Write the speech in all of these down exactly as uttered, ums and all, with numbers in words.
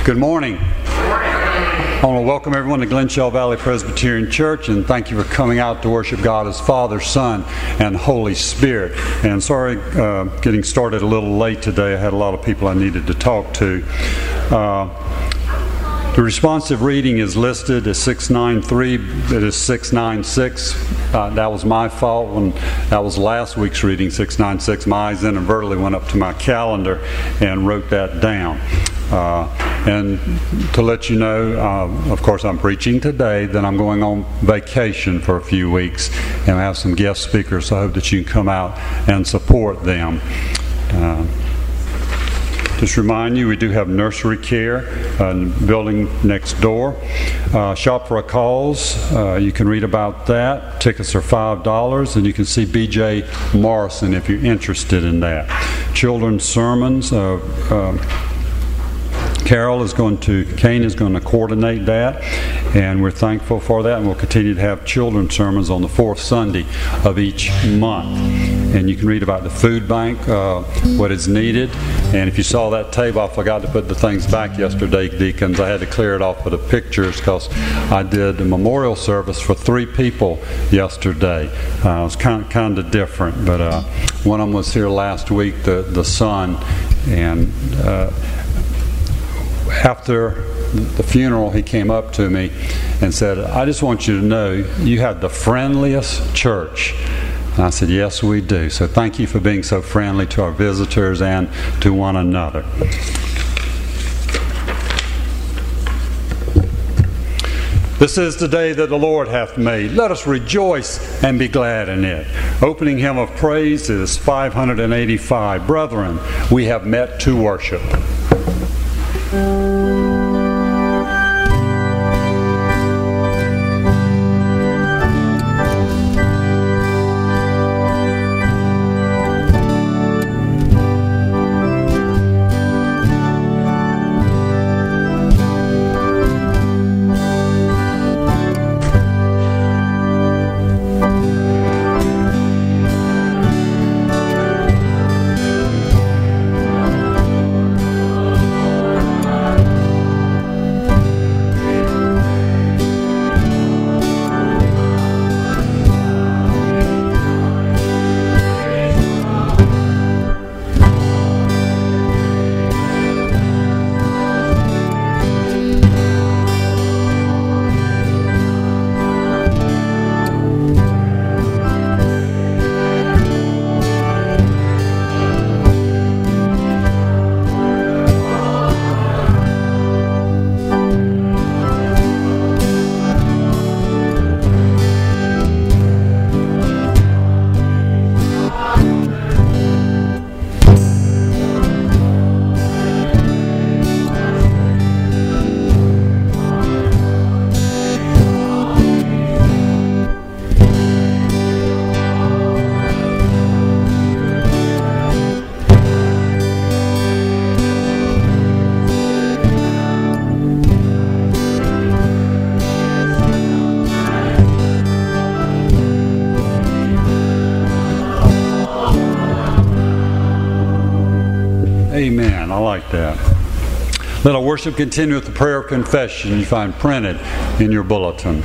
Good morning. I want to welcome everyone to Glenshaw Valley Presbyterian Church, and thank you for coming out to worship God as Father, Son, and Holy Spirit. And sorry, uh, getting started a little late today. I had a lot of people I needed to talk to. Uh, The responsive reading is listed as six ninety-three. It is six ninety-six. Uh, that was my fault when that was last week's reading, six ninety-six. My eyes inadvertently went up to my calendar and wrote that down. Uh, and to let you know, uh, of course, I'm preaching today. Then I'm going on vacation for a few weeks, and I have some guest speakers. So I hope that you can come out and support them. Uh, Just remind you, we do have nursery care uh, in the building next door. Uh, shop for a cause. Uh, you can read about that. Tickets are five dollars, and you can see B J Morrison if you're interested in that. Children's sermons. Uh, uh, Carol is going to, Kane is going to coordinate that, and we're thankful for that, and we'll continue to have children's sermons on the fourth Sunday of each month. And you can read about the food bank, uh, what is needed. And if you saw that table, I forgot to put the things back yesterday, deacons. I had to clear it off with the pictures because I did a memorial service for three people yesterday. Uh, it was kind of, kind of different, but uh, one of them was here last week, the, the son, and uh, after the funeral, he came up to me and said, "I just want you to know you have the friendliest church." And I said, "Yes, we do. So thank you for being so friendly to our visitors and to one another." This is the day that the Lord hath made. Let us rejoice and be glad in it. Opening hymn of praise is five eighty-five. Brethren, we have met to worship. Amen. I like that. Let our worship continue with the prayer of confession you find printed in your bulletin.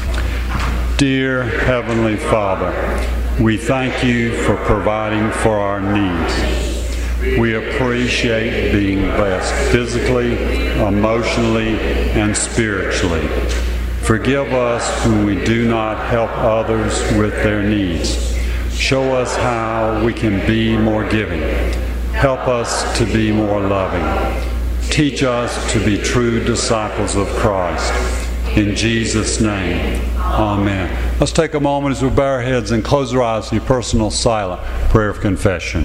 Dear Heavenly Father, we thank you for providing for our needs. We appreciate being blessed physically, emotionally, and spiritually. Forgive us when we do not help others with their needs. Show us how we can be more giving. Help us to be more loving. Teach us to be true disciples of Christ. In Jesus' name, amen. Let's take a moment as we bow our heads and close our eyes to your personal silent prayer of confession.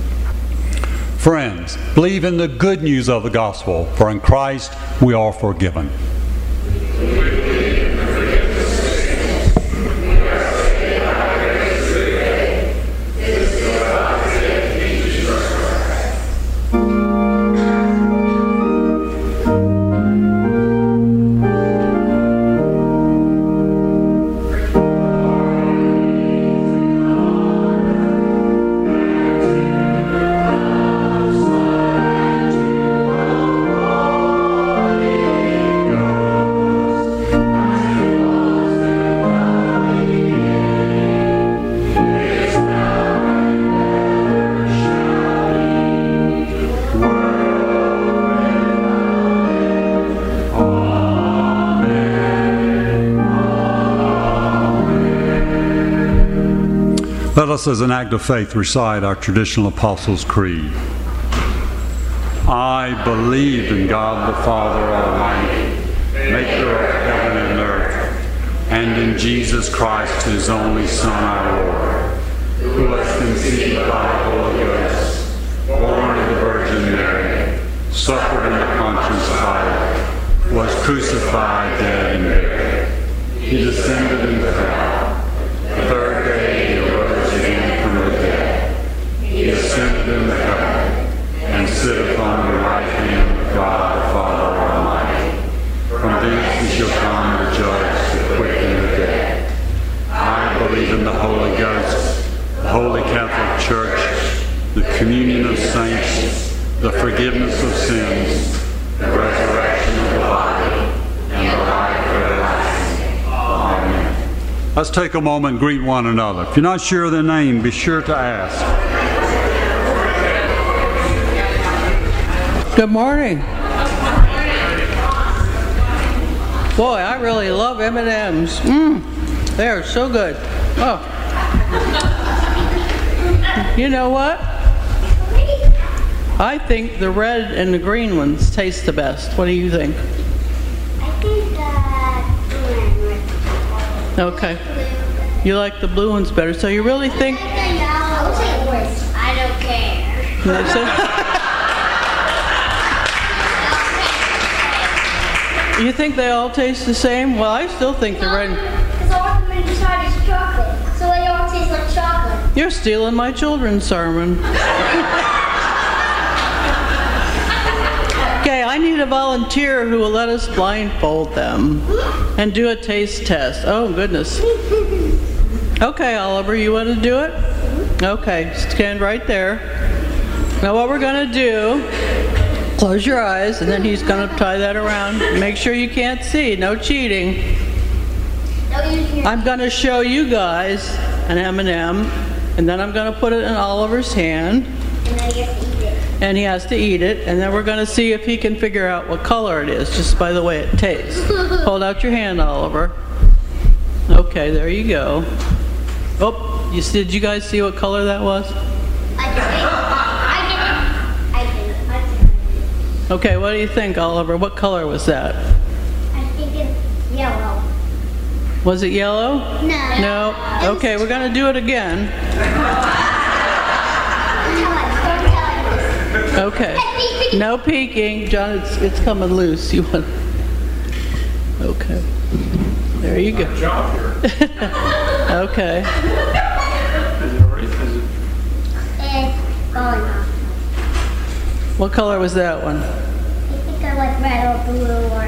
Friends, believe in the good news of the gospel, for in Christ we are forgiven. Amen. Let us, as an act of faith, recite our traditional Apostles' Creed. I believe in God the Father Almighty, maker of heaven and earth, and in Jesus Christ, his only Son, our Lord, who was conceived by the Holy Ghost, born of the Virgin Mary, suffered under Pontius Pilate, was crucified, dead, and buried. He descended into hell. The third day he arose again from the dead. He ascended into heaven, and sitteth on the right hand of God the Father Almighty. From thence he shall come to judge the quick and the dead. I believe in the Holy Ghost, the Holy Catholic Church, the communion of saints, the forgiveness of sins, the resurrection of the body, and the life everlasting. Amen. Let's take a moment and greet one another. If you're not sure of their name, be sure to ask. Good morning. Boy, I really love M and M's. Mmm, they are so good. Oh. You know what? I think the red and the green ones taste the best. What do you think? I think the blue one. Okay. You like the blue ones better. So you really think... I think the yellow taste worse. I don't care. You think they all taste the same? Well, I still think the red... Because all of them inside is chocolate. So they all taste like chocolate. You're stealing my children's sermon. Okay, I need a volunteer who will let us blindfold them and do a taste test. Oh, goodness. Okay, Oliver, you want to do it? Okay, stand right there. Now what we're going to do, close your eyes, and then he's going to tie that around. Make sure you can't see. No cheating. I'm going to show you guys an M and M, and then I'm going to put it in Oliver's hand. And he has to eat it, and then we're going to see if he can figure out what color it is, just by the way it tastes. Hold out your hand, Oliver. Okay, there you go. Oh, you, did you guys see what color that was? I did. I did. I did. Okay, what do you think, Oliver? What color was that? I think it's yellow. Was it yellow? No. No? Okay, we're going to do it again. Okay. No peeking. John, it's it's coming loose. You want... Okay. There you go. Okay. It's going off. What color was that one? I think I like red or blue or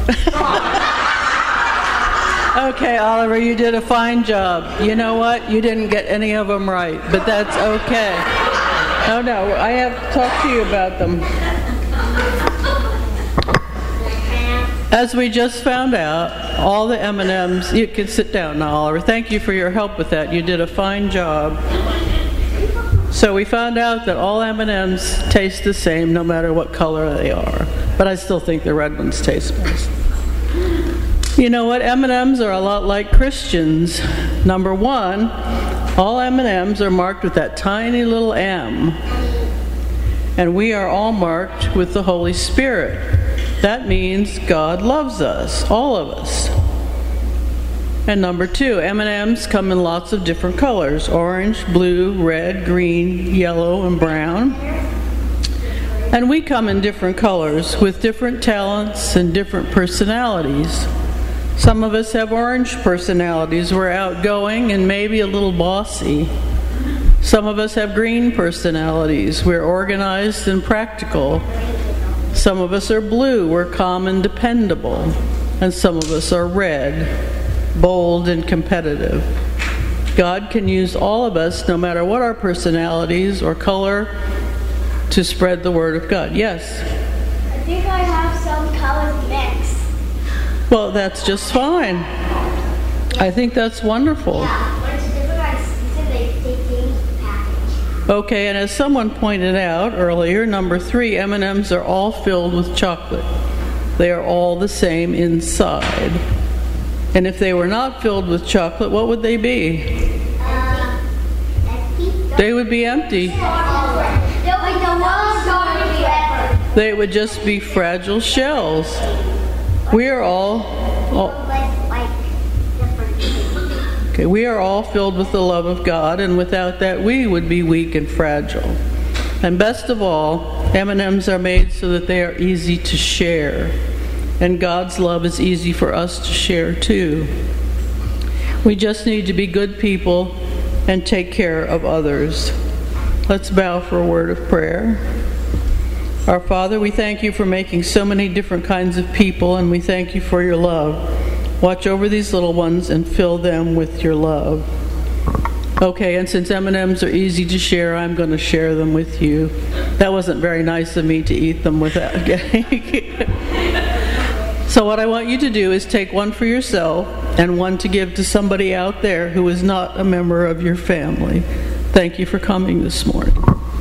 yellow. Okay, Oliver, you did a fine job. You know what? You didn't get any of them right, but that's okay. Oh no, I have to talk to you about them. As we just found out, all the M and M's, you can sit down now, Oliver. Thank you for your help with that. You did a fine job. So we found out that all M and M's taste the same no matter what color they are. But I still think the red ones taste best. You know what? M and M's are a lot like Christians. Number one, all M and M's are marked with that tiny little M. And we are all marked with the Holy Spirit. That means God loves us, all of us. And number two, M and M's come in lots of different colors: orange, blue, red, green, yellow, and brown. And we come in different colors with different talents and different personalities. Some of us have orange personalities. We're outgoing and maybe a little bossy. Some of us have green personalities. We're organized and practical. Some of us are blue. We're calm and dependable. And some of us are red, bold and competitive. God can use all of us, no matter what our personalities or color, to spread the word of God. Yes? I think I have some colors mixed. Well, that's just fine. I think that's wonderful. Yeah, but it's different. I said they take the package. Okay, and as someone pointed out earlier, number three, M and M's are all filled with chocolate. They are all the same inside. And if they were not filled with chocolate, what would they be? Uh, They would be empty. They would just be fragile shells. We are all, all okay, we are all filled with the love of God, and without that we would be weak and fragile. And best of all, M and M's are made so that they are easy to share. And God's love is easy for us to share too. We just need to be good people and take care of others. Let's bow for a word of prayer. Our Father, we thank you for making so many different kinds of people, and we thank you for your love. Watch over these little ones and fill them with your love. Okay, and since M and M's are easy to share, I'm going to share them with you. That wasn't very nice of me to eat them without getting. So what I want you to do is take one for yourself and one to give to somebody out there who is not a member of your family. Thank you for coming this morning.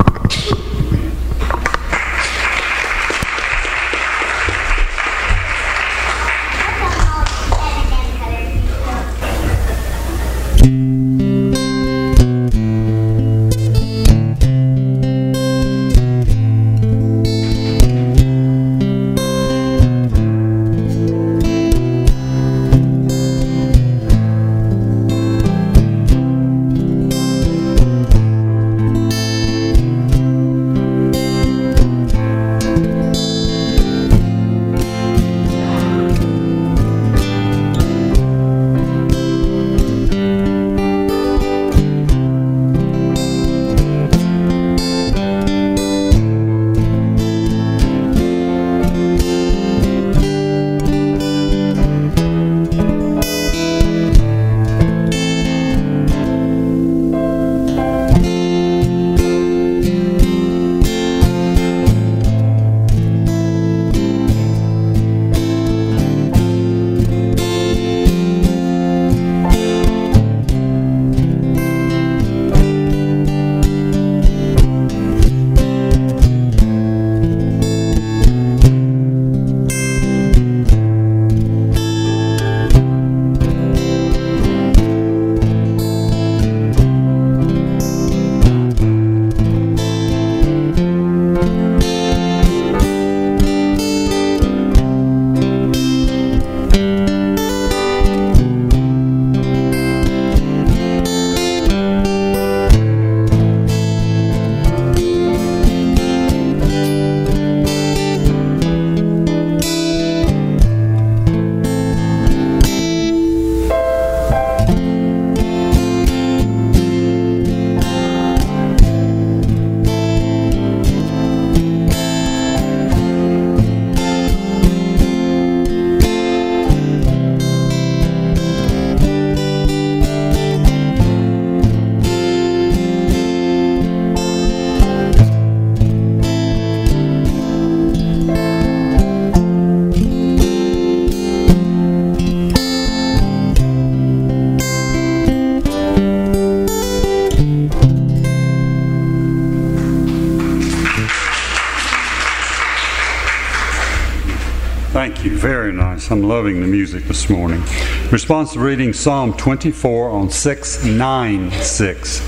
Thank you. Very nice. I'm loving the music this morning. Responsive reading Psalm twenty-four on six ninety-six.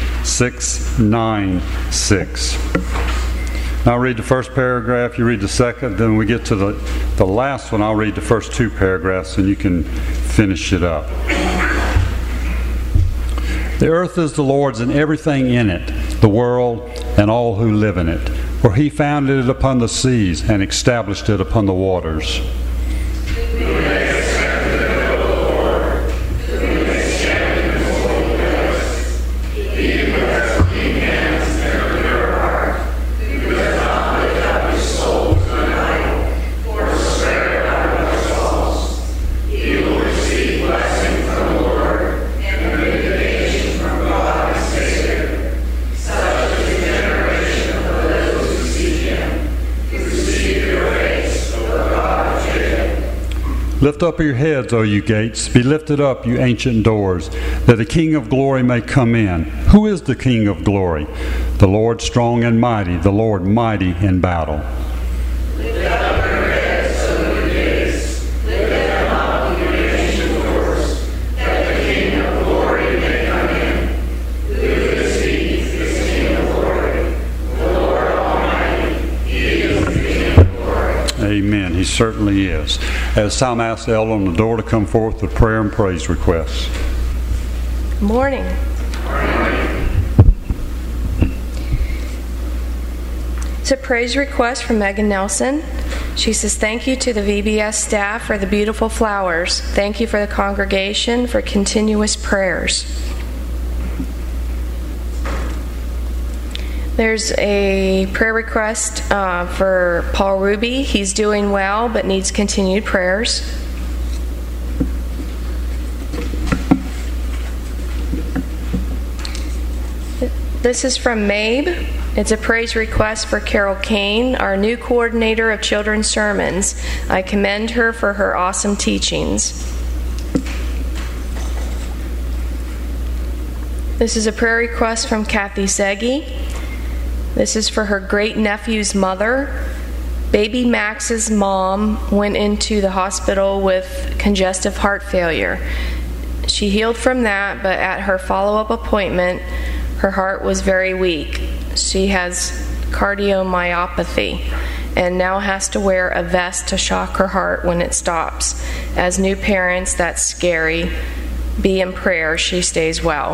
six ninety-six. I'll read the first paragraph, you read the second, then we get to the, the last one, I'll read the first two paragraphs and you can finish it up. The earth is the Lord's and everything in it, the world and all who live in it. For he founded it upon the seas and established it upon the waters. Lift up your heads, O you gates. Be lifted up, you ancient doors, that the King of glory may come in. Who is the King of glory? The Lord strong and mighty, the Lord mighty in battle. Lift up your heads, O you gates. Lift them up, you ancient doors, that the King of glory may come in. Who is he, the certainly is. As time asks the elder on the door to come forth with prayer and praise requests. Good morning. It's a praise request from Megan Nelson. She says, thank you to the V B S staff for the beautiful flowers. Thank you for the congregation for continuous prayers. There's a prayer request uh, for Paul Ruby. He's doing well but needs continued prayers. This is from Mabe. It's a praise request for Carol Kane, our new coordinator of children's sermons. I commend her for her awesome teachings. This is a prayer request from Kathy Seggy. This is for her great-nephew's mother. Baby Max's mom went into the hospital with congestive heart failure. She healed from that, but at her follow-up appointment, her heart was very weak. She has cardiomyopathy and now has to wear a vest to shock her heart when it stops. As new parents, that's scary. Be in prayer she stays well.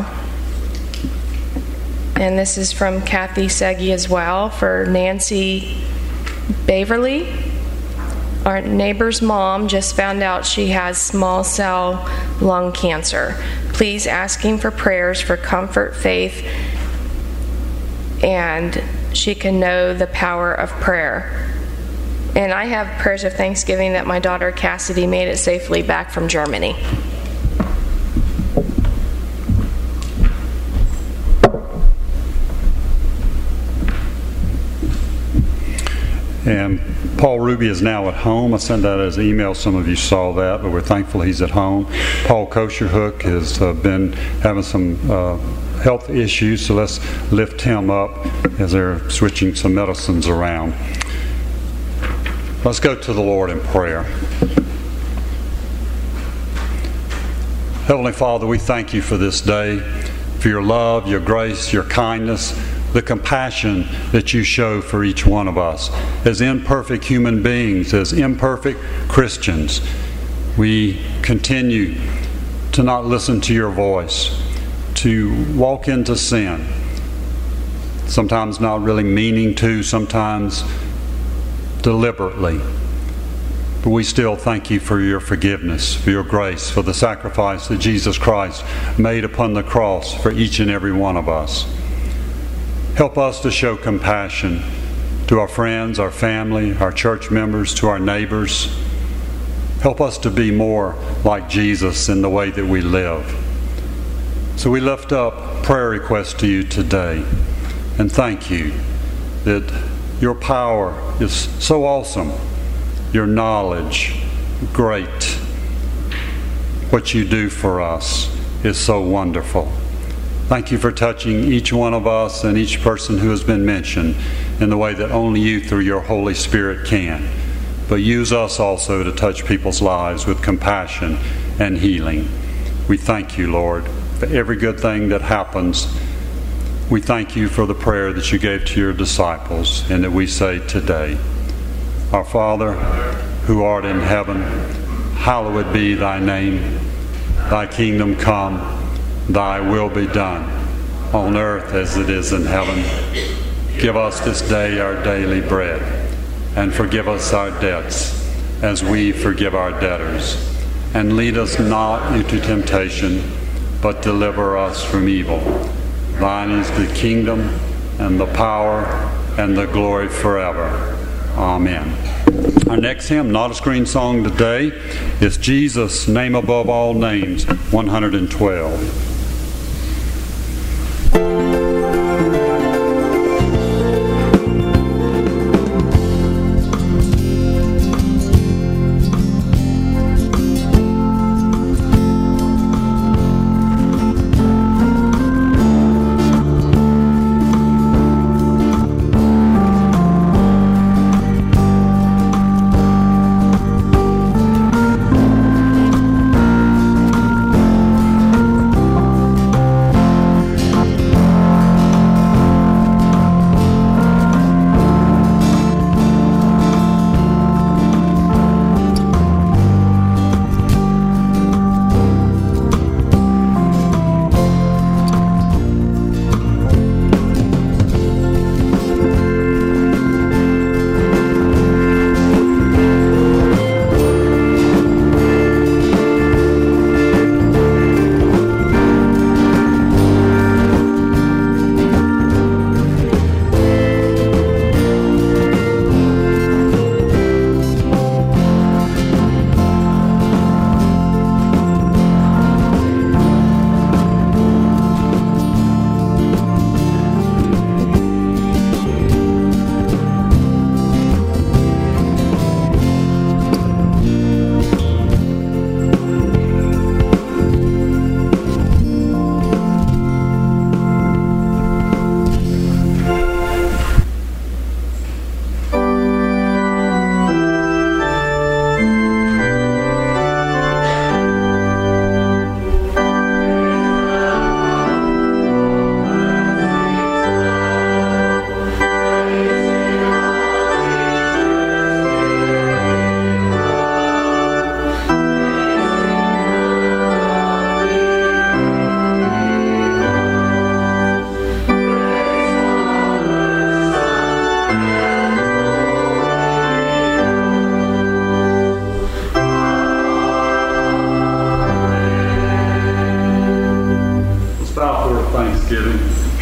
And this is from Kathy Seggy as well for Nancy Baverly. Our neighbor's mom just found out she has small cell lung cancer. Please asking for prayers for comfort, faith, and she can know the power of prayer. And I have prayers of thanksgiving that my daughter Cassidy made it safely back from Germany. And Paul Ruby is now at home. I sent out as an email. Some of you saw that, but we're thankful he's at home. Paul Kosherhook has uh, been having some uh, health issues, so let's lift him up as they're switching some medicines around. Let's go to the Lord in prayer. Heavenly Father, we thank you for this day, for your love, your grace, your kindness, the compassion that you show for each one of us. As imperfect human beings, as imperfect Christians, we continue to not listen to your voice, to walk into sin, sometimes not really meaning to, sometimes deliberately. But we still thank you for your forgiveness, for your grace, for the sacrifice that Jesus Christ made upon the cross for each and every one of us. Help us to show compassion to our friends, our family, our church members, to our neighbors. Help us to be more like Jesus in the way that we live. So we lift up prayer requests to you today and thank you that your power is so awesome, your knowledge great. What you do for us is so wonderful. Thank you for touching each one of us and each person who has been mentioned in the way that only you through your Holy Spirit can. But use us also to touch people's lives with compassion and healing. We thank you, Lord, for every good thing that happens. We thank you for the prayer that you gave to your disciples and that we say today. Our Father, who art in heaven, hallowed be thy name. Thy kingdom come. Thy will be done, on earth as it is in heaven. Give us this day our daily bread, and forgive us our debts, as we forgive our debtors. And lead us not into temptation, but deliver us from evil. Thine is the kingdom, and the power, and the glory forever. Amen. Our next hymn, not a screen song today, is Jesus, Name Above All Names, one hundred twelve. Thank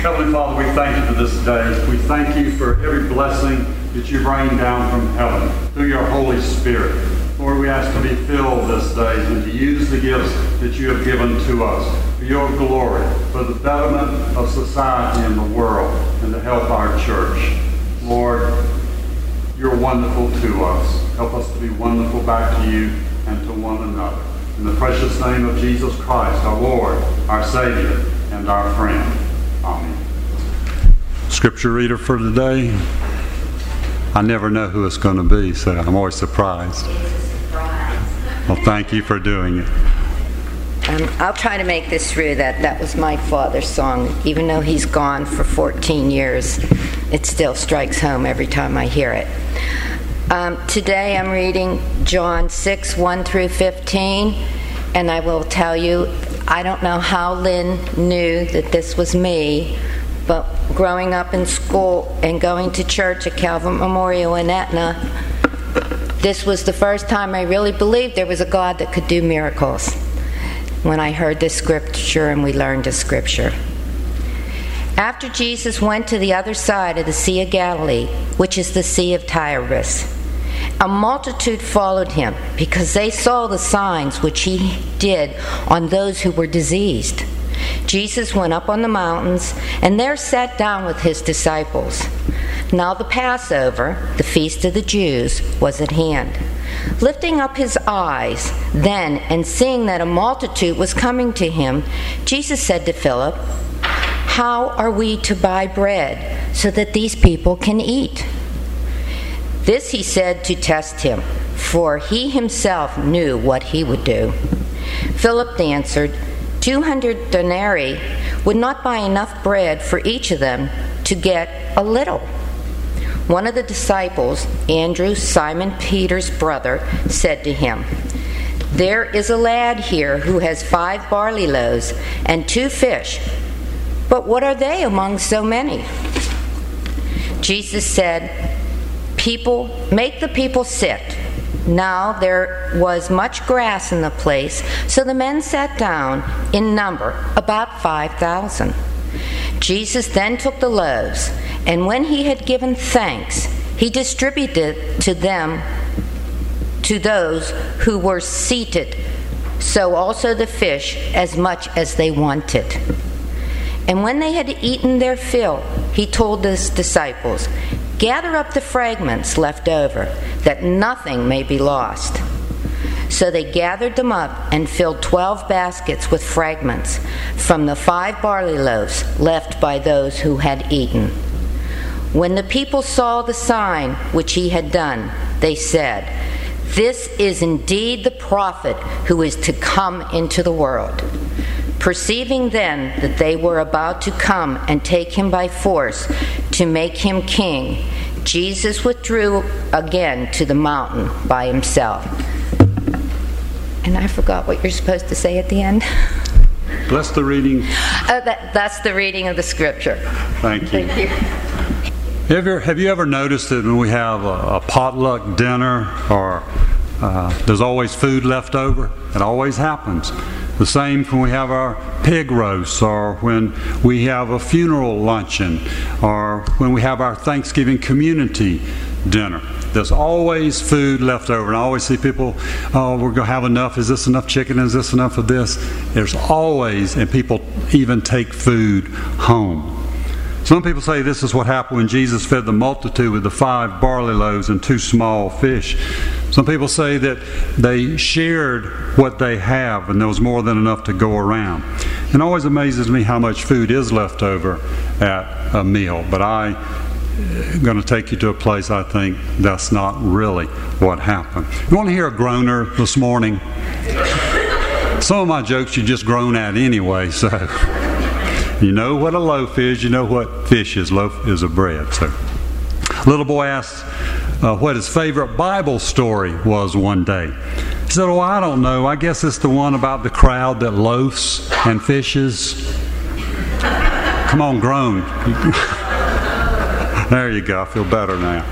Heavenly Father, we thank you for this day. We thank you for every blessing that you rain down from heaven through your Holy Spirit. Lord, we ask to be filled this day and to use the gifts that you have given to us for your glory, for the betterment of society and the world, and to help our church. Lord, you're wonderful to us. Help us to be wonderful back to you and to one another. In the precious name of Jesus Christ, our Lord, our Savior, and our friend. Amen. Scripture reader for today. I never know who it's going to be, so I'm always surprised. Well, thank you for doing it. Um, I'll try to make this through. That that was my father's song. Even though he's gone for fourteen years, it still strikes home every time I hear it. Um, today I'm reading John six, one through fifteen, and I will tell you, I don't know how Lynn knew that this was me, but growing up in school and going to church at Calvin Memorial in Etna, this was the first time I really believed there was a God that could do miracles, when I heard this scripture and we learned this scripture. After Jesus went to the other side of the Sea of Galilee, which is the Sea of Tiberias, a multitude followed him because they saw the signs which he did on those who were diseased. Jesus went up on the mountains and there sat down with his disciples. Now the Passover, the feast of the Jews, was at hand. Lifting up his eyes then and seeing that a multitude was coming to him, Jesus said to Philip, "How are we to buy bread so that these people can eat?" This he said to test him, for he himself knew what he would do. Philip answered, Two hundred denarii would not buy enough bread for each of them to get a little." One of the disciples, Andrew, Simon Peter's brother, said to him, "There is a lad here who has five barley loaves and two fish, but what are they among so many?" Jesus said, "People, make the people sit." Now there was much grass in the place, so the men sat down, in number about five thousand. Jesus then took the loaves, and when he had given thanks, he distributed to them, to those who were seated, so also the fish, as much as they wanted. And when they had eaten their fill, he told his disciples, "Gather up the fragments left over, that nothing may be lost." So they gathered them up and filled twelve baskets with fragments from the five barley loaves left by those who had eaten. When the people saw the sign which he had done, they said, "This is indeed the prophet who is to come into the world." Perceiving then that they were about to come and take him by force to make him king, Jesus withdrew again to the mountain by himself. And I forgot what you're supposed to say at the end. Bless the reading. Oh, that, that's the reading of the scripture. Thank you. Thank you. Have you, have you ever noticed that when we have a, a potluck dinner or uh, there's always food left over? It always happens. The same when we have our pig roasts, or when we have a funeral luncheon, or when we have our Thanksgiving community dinner. There's always food left over. And I always see people, "Oh, we're going to have enough. Is this enough chicken? Is this enough of this?" There's always, and people even take food home. Some people say this is what happened when Jesus fed the multitude with the five barley loaves and two small fish. Some people say that they shared what they have and there was more than enough to go around. It always amazes me how much food is left over at a meal. But I'm going to take you to a place I think that's not really what happened. You want to hear a groaner this morning? Some of my jokes you just groan at anyway, so... You know what a loaf is, you know what fish is. Loaf is of bread. So, a little boy asked uh, what his favorite Bible story was one day. He said, "Oh, I don't know. I guess it's the one about the crowd that loafs and fishes." Come on, groan. There you go. I feel better now.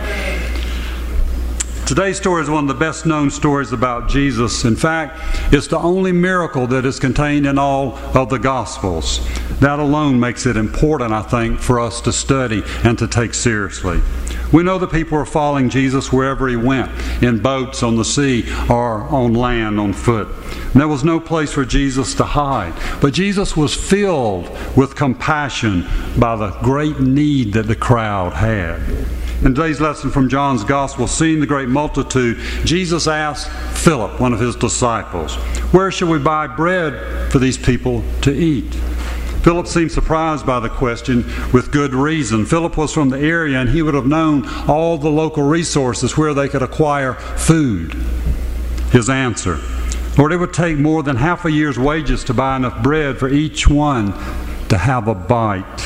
Today's story is one of the best known stories about Jesus. In fact, it's the only miracle that is contained in all of the Gospels. That alone makes it important, I think, for us to study and to take seriously. We know that people were following Jesus wherever he went, in boats, on the sea, or on land, on foot. And there was no place for Jesus to hide. But Jesus was filled with compassion by the great need that the crowd had. In today's lesson from John's Gospel, seeing the great multitude, Jesus asked Philip, one of his disciples, "Where shall we buy bread for these people to eat?" Philip seemed surprised by the question, with good reason. Philip was from the area, and he would have known all the local resources where they could acquire food. His answer, "Lord, it would take more than half a year's wages to buy enough bread for each one to have a bite."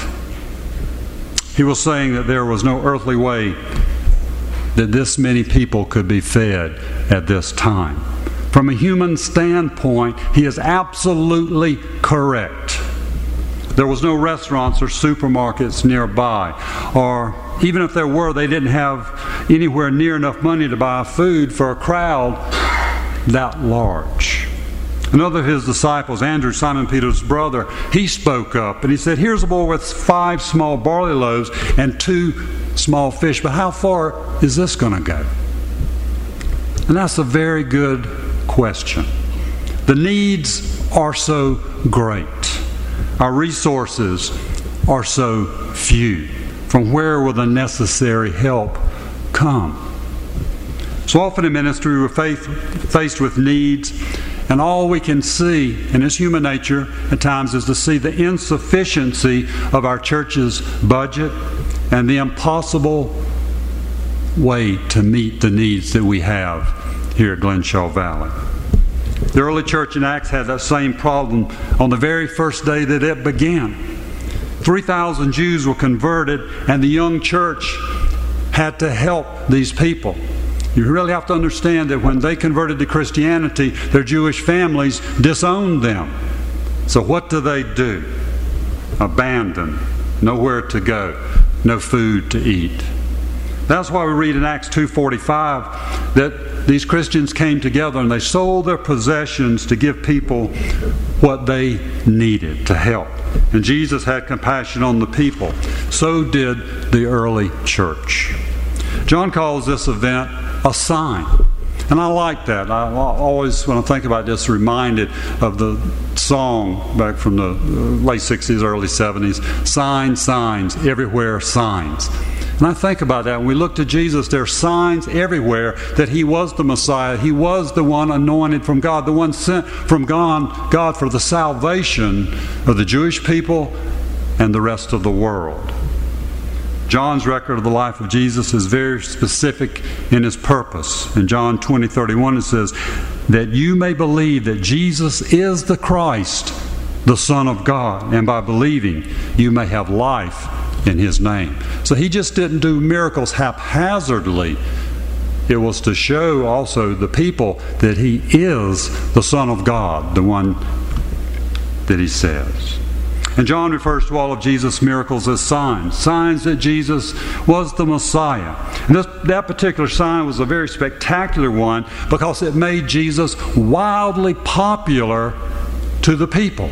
He was saying that there was no earthly way that this many people could be fed at this time. From a human standpoint, he is absolutely correct. There was no restaurants or supermarkets nearby, or even if there were, they didn't have anywhere near enough money to buy food for a crowd that large. Another of his disciples, Andrew, Simon Peter's brother, he spoke up and he said, "Here's a boy with five small barley loaves and two small fish, but how far is this going to go?" And that's a very good question. The needs are so great. Our resources are so few. From where will the necessary help come? So often in ministry we're faced with needs, and all we can see, and it's human nature at times, is to see the insufficiency of our church's budget and the impossible way to meet the needs that we have here at Glenshaw Valley. The early church in Acts had that same problem on the very first day that it began. three thousand Jews were converted, and the young church had to help these people. You really have to understand that when they converted to Christianity, their Jewish families disowned them. So what do they do? Abandon. Nowhere to go. No food to eat. That's why we read in Acts two forty-five that these Christians came together and they sold their possessions to give people what they needed to help. And Jesus had compassion on the people. So did the early church. John calls this event a sign. And I like that. I always, when I think about this, reminded of the song back from the late sixties, early seventies, "Signs, signs, everywhere signs." And I think about that. When we look to Jesus, there are signs everywhere that he was the Messiah. He was the one anointed from God, the one sent from God, God for the salvation of the Jewish people and the rest of the world. John's record of the life of Jesus is very specific in his purpose. In John twenty thirty-one it says, "That you may believe that Jesus is the Christ, the Son of God, and by believing you may have life in his name." So he just didn't do miracles haphazardly. It was to show also the people that he is the Son of God, the one that he says. And John refers to all of Jesus' miracles as signs, signs that Jesus was the Messiah. And this, that particular sign was a very spectacular one because it made Jesus wildly popular to the people.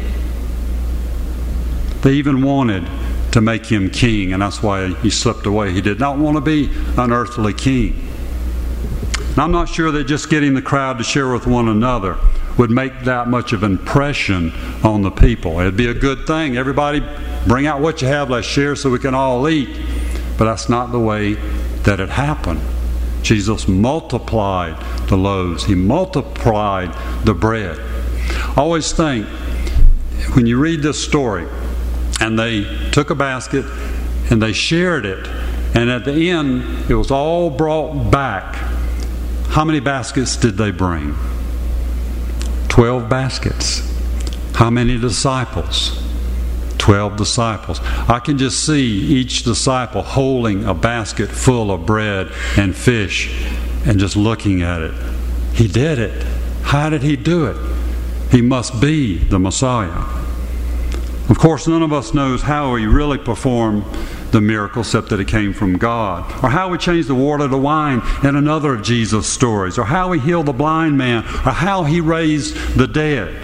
They even wanted to make him king, and that's why he slipped away. He did not want to be an earthly king. And I'm not sure that just getting the crowd to share with one another would make that much of an impression on the people. It'd be a good thing. Everybody bring out what you have, let's share so we can all eat. But that's not the way that it happened. Jesus multiplied the loaves. He multiplied the bread. I always think, when you read this story, and they took a basket and they shared it, and at the end it was all brought back. How many baskets did they bring? Twelve baskets. How many disciples? Twelve disciples. I can just see each disciple holding a basket full of bread and fish and just looking at it. He did it. How did he do it? He must be the Messiah. Of course, none of us knows how he really performed the miracle, except that it came from God. Or how he changed the water to wine in another of Jesus' stories. Or how he healed the blind man. Or how he raised the dead.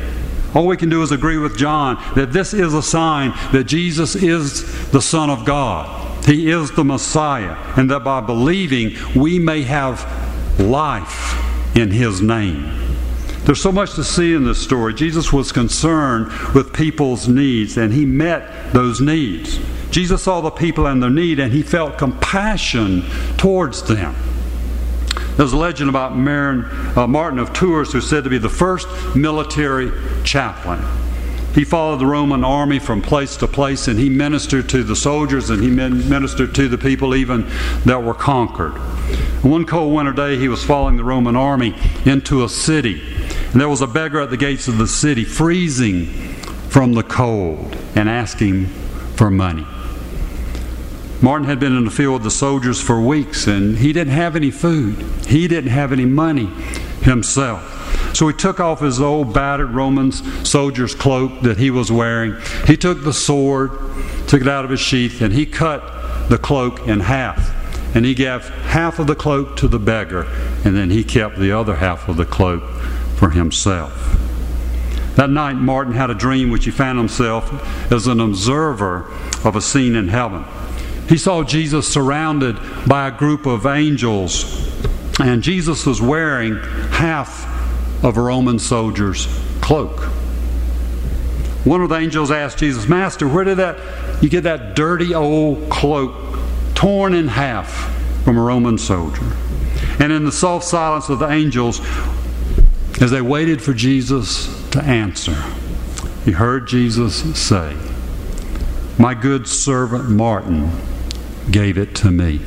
All we can do is agree with John that this is a sign that Jesus is the Son of God. He is the Messiah, and that by believing we may have life in His name. There's so much to see in this story. Jesus was concerned with people's needs, and He met those needs. Jesus saw the people and their need, and He felt compassion towards them. There's a legend about Marin, uh, Martin of Tours, who's said to be the first military chaplain. He followed the Roman army from place to place, and he ministered to the soldiers, and he ministered to the people even that were conquered. One cold winter day, he was following the Roman army into a city, and there was a beggar at the gates of the city, freezing from the cold and asking for money. Martin had been in the field with the soldiers for weeks, and he didn't have any food. He didn't have any money himself. So he took off his old battered Roman soldier's cloak that he was wearing. He took the sword, took it out of his sheath, and he cut the cloak in half. And he gave half of the cloak to the beggar, and then he kept the other half of the cloak for himself. That night, Martin had a dream which he found himself as an observer of a scene in heaven. He saw Jesus surrounded by a group of angels, and Jesus was wearing half of a Roman soldier's cloak. One of the angels asked Jesus, "Master, where did that you get that dirty old cloak torn in half from a Roman soldier?" And in the soft silence of the angels, as they waited for Jesus to answer, he heard Jesus say, "My good servant Martin gave it to me."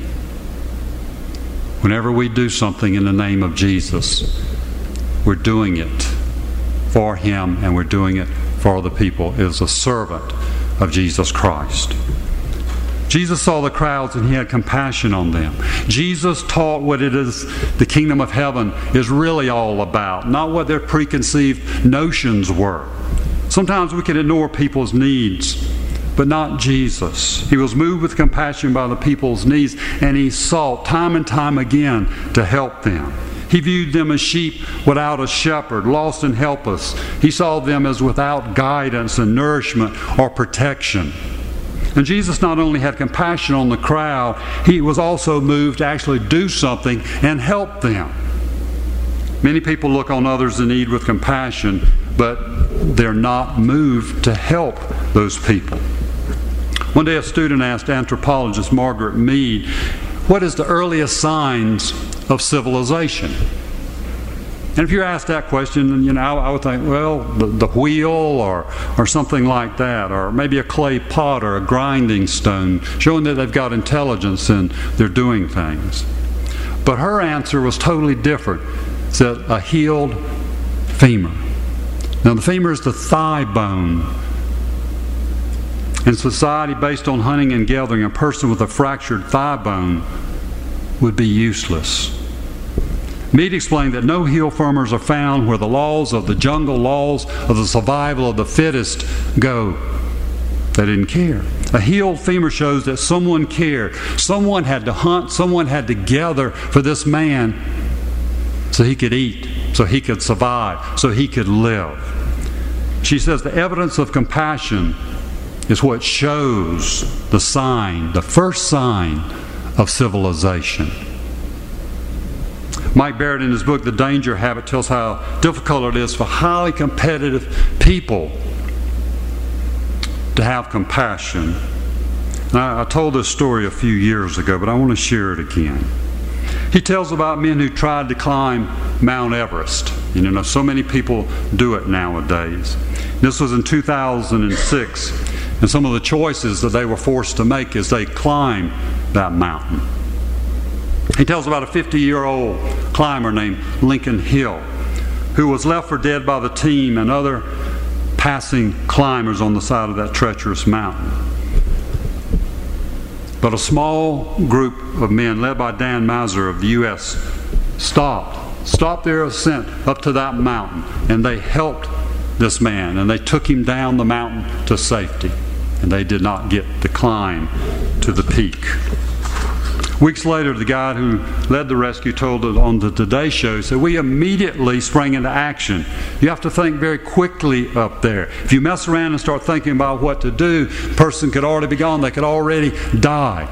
Whenever we do something in the name of Jesus, we're doing it for Him, and we're doing it for the people. It is a servant of Jesus Christ. Jesus saw the crowds, and He had compassion on them. Jesus taught what it is the kingdom of heaven is really all about, not what their preconceived notions were. Sometimes we can ignore people's needs, but not Jesus. He was moved with compassion by the people's needs, and He sought time and time again to help them. He viewed them as sheep without a shepherd, lost and helpless. He saw them as without guidance and nourishment or protection. And Jesus not only had compassion on the crowd, He was also moved to actually do something and help them. Many people look on others in need with compassion, but they're not moved to help those people. One day a student asked anthropologist Margaret Mead, "What is the earliest signs of civilization?" And if you ask that question, you know, I would think, well, the, the wheel or or something like that, or maybe a clay pot or a grinding stone, showing that they've got intelligence and they're doing things. But her answer was totally different. It said a healed femur. Now the femur is the thigh bone. In society based on hunting and gathering, a person with a fractured thigh bone would be useless. Mead explained that no heel femurs are found where the laws of the jungle, laws of the survival of the fittest go. They didn't care. A healed femur shows that someone cared. Someone had to hunt, someone had to gather for this man so he could eat, so he could survive, so he could live. She says the evidence of compassion is what shows the sign, the first sign of civilization. Mike Barrett, in his book, The Danger Habit, tells how difficult it is for highly competitive people to have compassion. And I, I told this story a few years ago, but I want to share it again. He tells about men who tried to climb Mount Everest. You know, so many people do it nowadays. This was in two thousand six, and some of the choices that they were forced to make as they climbed that mountain. He tells about a fifty-year-old climber named Lincoln Hill, who was left for dead by the team and other passing climbers on the side of that treacherous mountain. But a small group of men, led by Dan Mazur of the U S, stopped, stopped their ascent up to that mountain, and they helped this man, and they took him down the mountain to safety, and they did not get to climb to the peak. Weeks later, the guy who led the rescue told it on the Today Show, said, we immediately sprang into action. You have to think very quickly up there. If you mess around and start thinking about what to do, the person could already be gone. They could already die.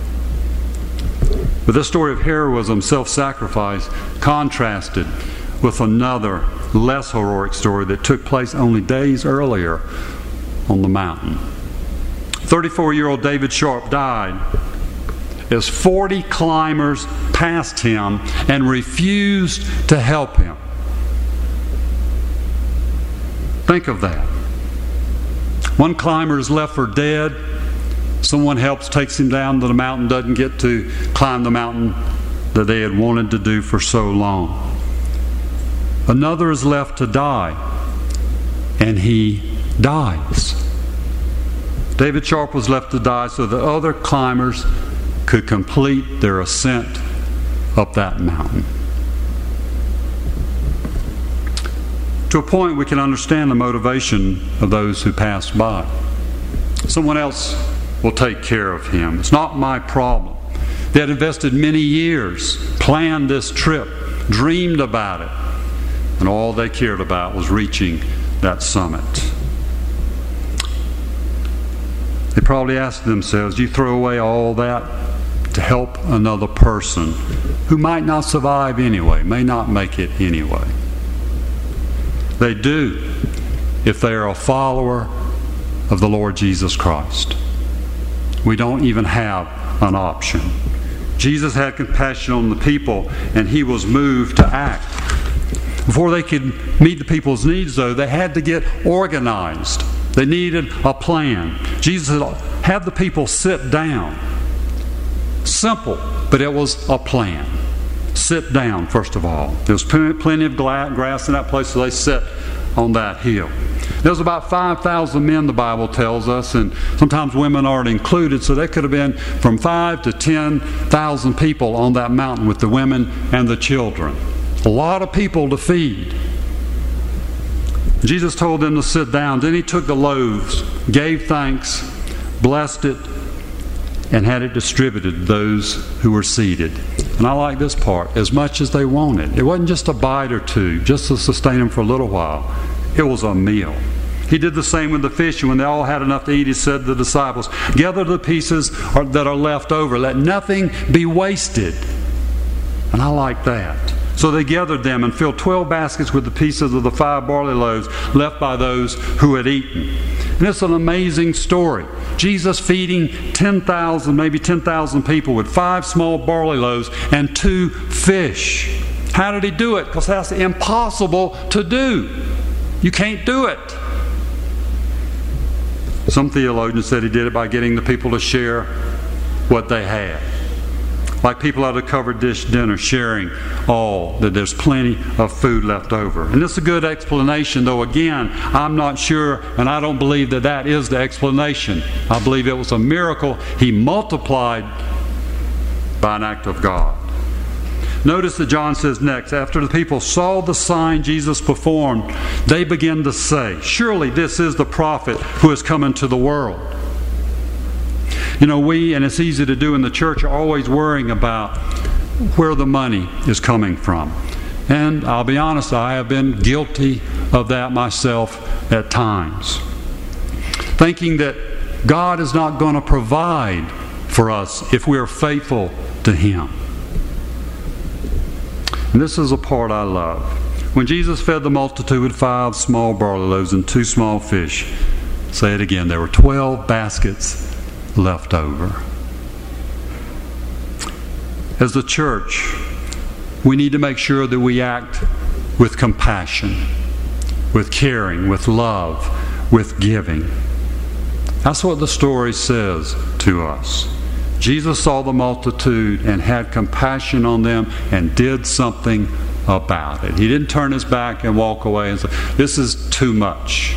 But this story of heroism, self-sacrifice, contrasted with another, less heroic story that took place only days earlier on the mountain. thirty-four-year-old David Sharp died as forty climbers passed him and refused to help him. Think of that. One climber is left for dead. Someone helps, takes him down to the mountain, doesn't get to climb the mountain that they had wanted to do for so long. Another is left to die, and he dies. David Sharp was left to die so the other climbers could complete their ascent up that mountain. To a point, we can understand the motivation of those who passed by. Someone else will take care of him. It's not my problem. They had invested many years, planned this trip, dreamed about it, and all they cared about was reaching that summit. They probably asked themselves, do you throw away all that to help another person who might not survive anyway, may not make it anyway? They do if they are a follower of the Lord Jesus Christ. We don't even have an option. Jesus had compassion on the people, and he was moved to act. Before they could meet the people's needs, though, they had to get organized. They needed a plan. Jesus said, have the people sit down. Simple, but it was a plan. Sit down, first of all. There was plenty of grass in that place, so they sat on that hill. There was about five thousand men, the Bible tells us, and sometimes women aren't included, so there could have been from five to ten thousand people on that mountain with the women and the children. A lot of people to feed. Jesus told them to sit down. Then he took the loaves, gave thanks, blessed it, and had it distributed to those who were seated. And I like this part, as much as they wanted. It wasn't just a bite or two, just to sustain them for a little while. It was a meal. He did the same with the fish, and when they all had enough to eat, he said to the disciples, gather the pieces that are left over. Let nothing be wasted. And I like that. So they gathered them and filled twelve baskets with the pieces of the five barley loaves left by those who had eaten. And it's an amazing story. Jesus feeding ten thousand, maybe ten thousand people with five small barley loaves and two fish. How did he do it? Because that's impossible to do. You can't do it. Some theologians said he did it by getting the people to share what they had. Like people at a covered dish dinner sharing all, that there's plenty of food left over. And it's a good explanation, though again, I'm not sure, and I don't believe that that is the explanation. I believe it was a miracle he multiplied by an act of God. Notice that John says next, after the people saw the sign Jesus performed, they began to say, surely this is the prophet who has come into the world. You know, we, and it's easy to do in the church, are always worrying about where the money is coming from. And I'll be honest, I have been guilty of that myself at times. Thinking that God is not going to provide for us if we are faithful to Him. And this is a part I love. When Jesus fed the multitude with five small barley loaves and two small fish, say it again, there were twelve baskets left over. As the church, we need to make sure that we act with compassion, with caring, with love, with giving. That's what the story says to us. Jesus saw the multitude and had compassion on them and did something about it. He didn't turn his back and walk away and say, this is too much.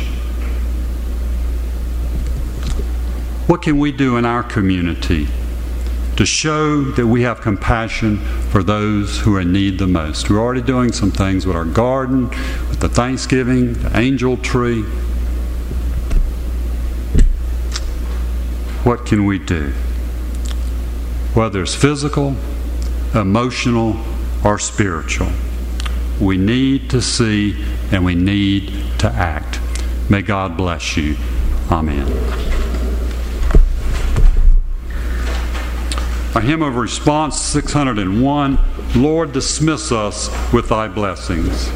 What can we do in our community to show that we have compassion for those who are in need the most? We're already doing some things with our garden, with the Thanksgiving, the angel tree. What can we do? whether it's physical, emotional, or spiritual. We need to see and we need to act. May God bless you. Amen. Our hymn of response, six hundred one, Lord, dismiss us with thy blessings.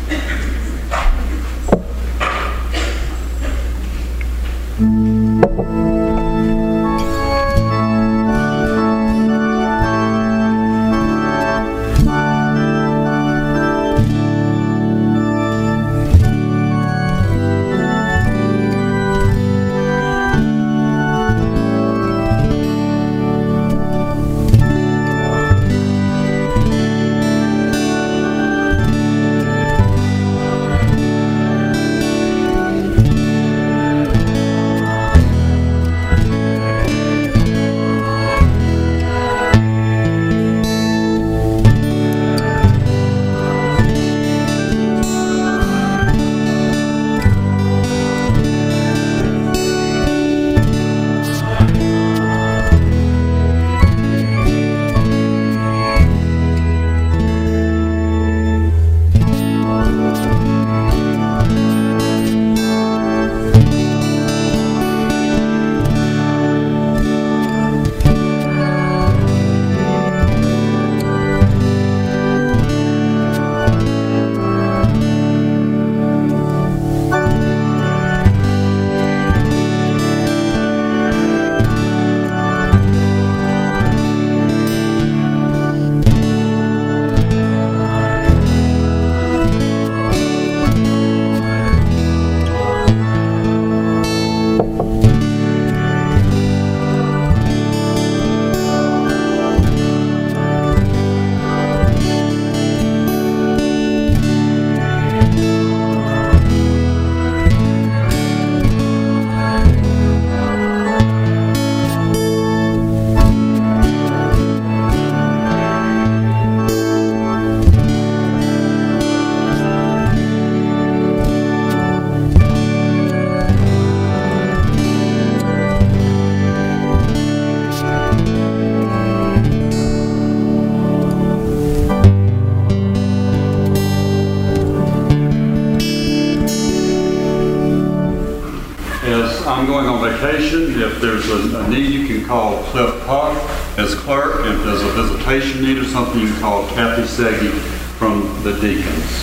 I'm going on vacation. If there's a, a need, you can call Cliff Puck as clerk. If there's a visitation need or something, you can call Kathy Seggy from the deacons.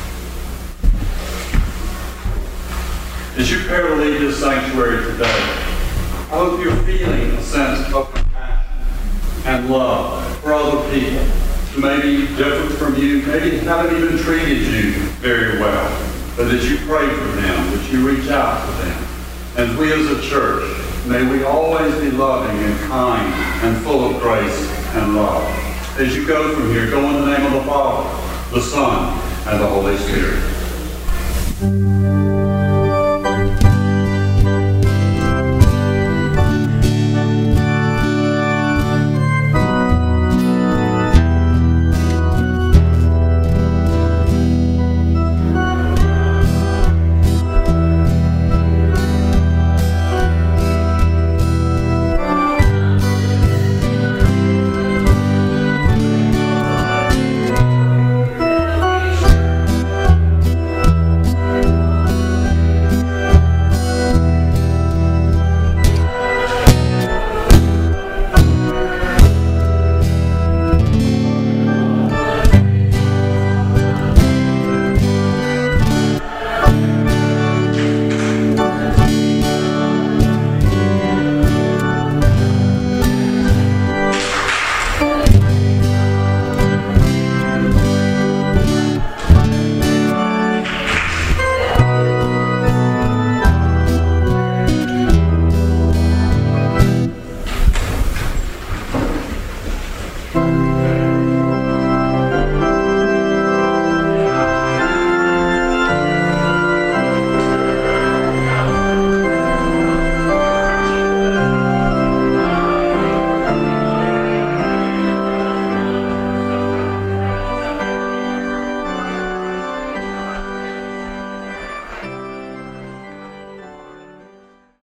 As you prepare to leave this sanctuary today, I hope you're feeling a sense of compassion and love for other people who may be different from you, maybe haven't even treated you very well, but that you pray for them, that you reach out to them. And we as a church, may we always be loving and kind and full of grace and love. As you go from here, go in the name of the Father, the Son, and the Holy Spirit.